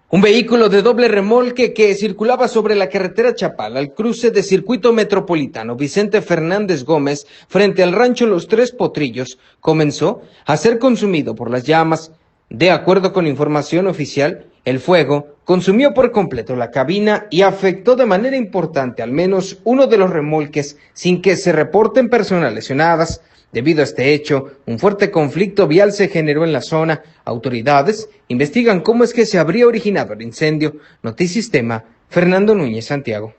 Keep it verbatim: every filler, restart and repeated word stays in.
Un vehículo de doble remolque que circulaba sobre la carretera Chapala al cruce de Circuito Metropolitano Vicente Fernández Gómez frente al rancho Los Tres Potrillos comenzó a ser consumido por las llamas. De acuerdo con información oficial, el fuego consumió por completo la cabina y afectó de manera importante al menos uno de los remolques sin que se reporten personas lesionadas. Debido a este hecho, un fuerte conflicto vial se generó en la zona. Autoridades investigan cómo es que se habría originado el incendio. Notisistema, Fernando Núñez, Santiago.